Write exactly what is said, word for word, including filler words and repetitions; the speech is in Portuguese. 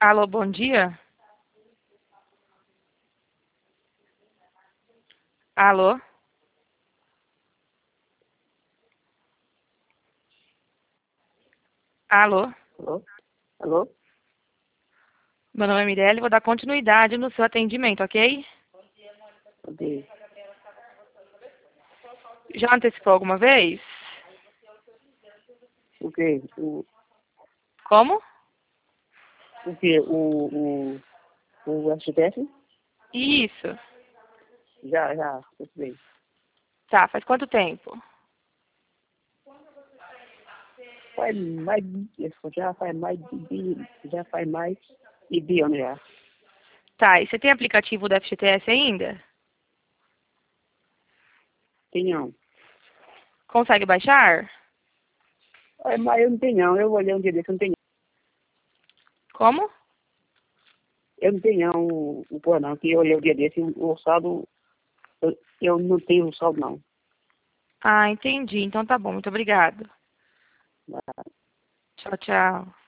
Alô, bom dia? Alô? Alô? Alô? Alô? Meu nome é Mirelle, vou dar continuidade no seu atendimento, ok? Ok. Já antecipou alguma vez? O quê? O, Como? o quê? O, o, o F G T S? Isso. Já, já, tudo bem. Tá, faz quanto tempo? Faz mais de, já faz mais de, já faz mais de de ano já. Tá, e você tem aplicativo do F G T S ainda? Tem não. Consegue baixar? É, mas eu não tenho não, eu olhei um dia desse, eu não tenho. Como? Eu não tenho não, o, o pô não, que eu olhei um dia desse, o, o saldo, eu, eu não tenho o saldo não. Ah, entendi. Então tá bom, muito obrigado. Tchau, tchau.